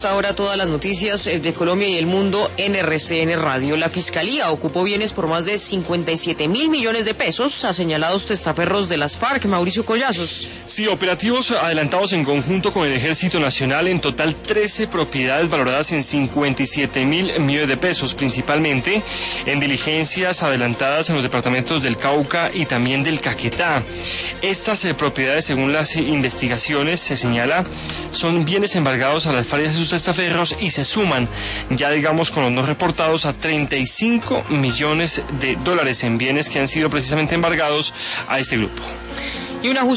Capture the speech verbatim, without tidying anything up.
Ahora todas las noticias de Colombia y el mundo en R C N Radio. La Fiscalía ocupó bienes por más de cincuenta y siete mil millones de pesos a señalados testaferros de las FARC. Mauricio Collazos. Sí, operativos adelantados en conjunto con el Ejército Nacional, en total trece propiedades valoradas en cincuenta y siete mil millones de pesos, principalmente en diligencias adelantadas en los departamentos del Cauca y también del Caquetá. Estas eh, propiedades, según las investigaciones, se señala, son bienes embargados a las FARC y a sus testaferros y se suman, ya digamos con los no reportados, a treinta y cinco millones de dólares en bienes que han sido precisamente embargados a este grupo. Y una